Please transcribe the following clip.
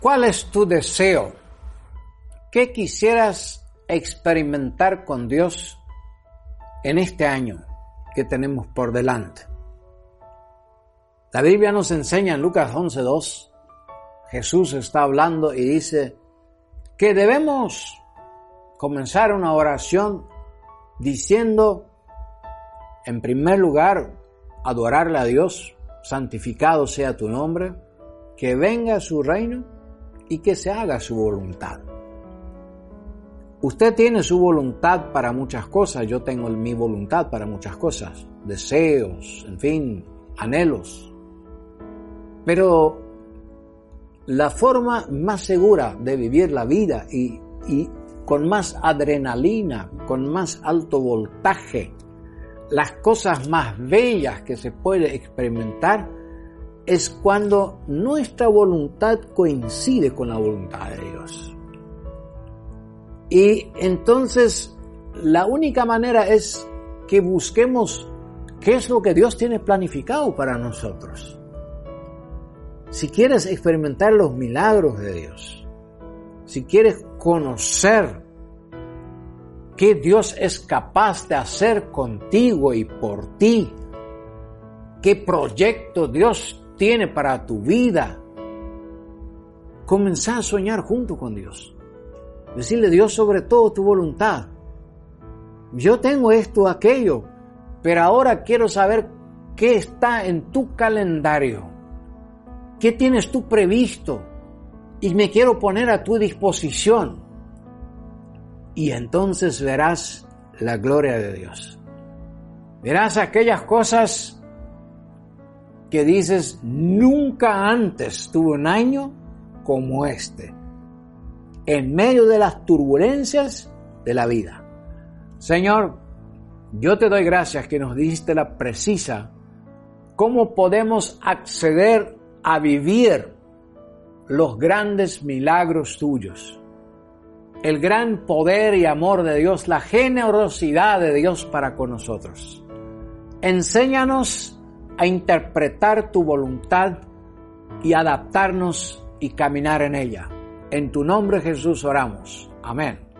¿Cuál es tu deseo? ¿Qué quisieras experimentar con Dios en este año que tenemos por delante? La Biblia nos enseña en Lucas 11:2, Jesús está hablando y dice que debemos comenzar una oración diciendo, en primer lugar, adorarle a Dios, santificado sea tu nombre, que venga su reino y que se haga su voluntad. Usted tiene su voluntad para muchas cosas, yo tengo mi voluntad para muchas cosas, deseos, en fin, anhelos. Pero la forma más segura de vivir la vida y con más adrenalina, con más alto voltaje, las cosas más bellas que se puede experimentar es cuando nuestra voluntad coincide con la voluntad de Dios. Y entonces la única manera es que busquemos qué es lo que Dios tiene planificado para nosotros. Si quieres experimentar los milagros de Dios, si quieres conocer qué Dios es capaz de hacer contigo y por ti, qué proyecto Dios tiene para tu vida, comenzá a soñar junto con Dios. Decirle, Dios, sobre todo tu voluntad. Yo tengo esto, aquello, pero ahora quiero saber qué está en tu calendario. ¿Qué tienes tú previsto? Y me quiero poner a tu disposición. Y entonces verás la gloria de Dios. Verás aquellas cosas que dices, nunca antes tuve un año como este, en medio de las turbulencias de la vida. Señor, yo te doy gracias que nos diste la precisa cómo podemos acceder a vivir los grandes milagros tuyos, el gran poder y amor de Dios, la generosidad de Dios para con nosotros. Enséñanos a interpretar tu voluntad y adaptarnos y caminar en ella. En tu nombre, Jesús, oramos. Amén.